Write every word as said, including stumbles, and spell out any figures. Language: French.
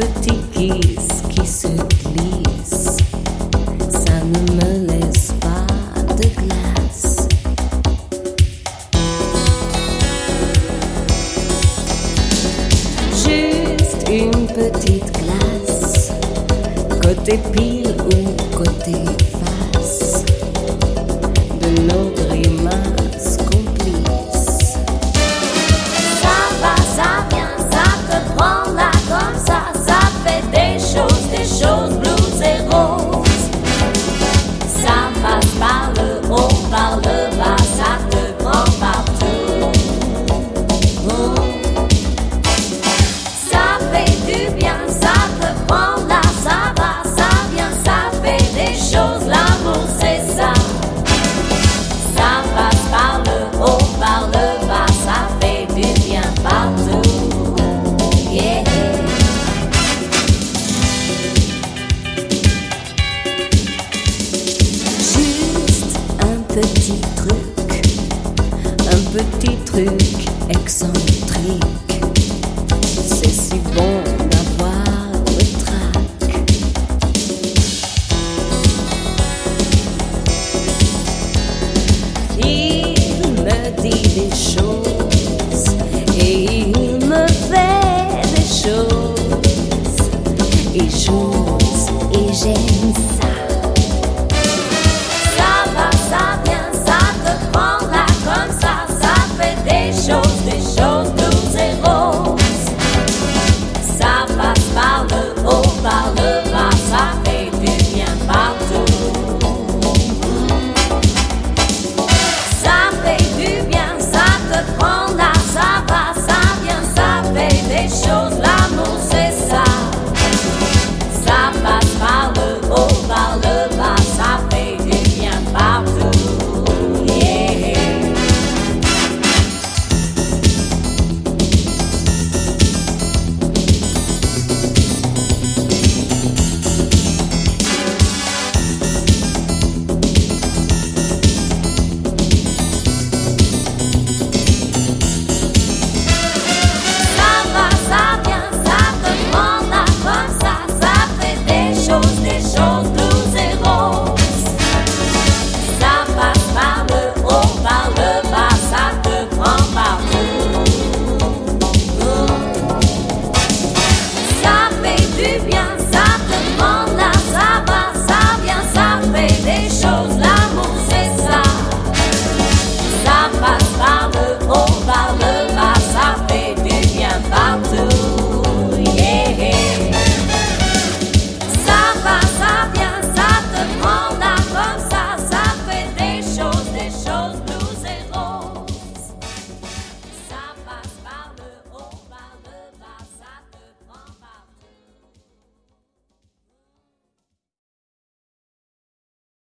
petit kiss qui se glisse, ça ne me laisse pas de glace. Juste une petite glace, côté pile ou côté face, de nos grimaces complices. Ça va, ça vient, ça te prend là comme ça, ça fait des choses, des choses blues et roses. Ça passe par le haut, par le bas, ça te prend partout. Ça fait du bien, ça te prend là, ça va, ça vient, ça fait des choses, l'amour c'est ça. Ça passe par le haut, par le bas, ça fait du bien partout. Yeah. Juste un petit truc, un petit truc excentrique. C'est si bon d'avoir le trac. Il me dit des choses et il me fait des choses et choses et j'ai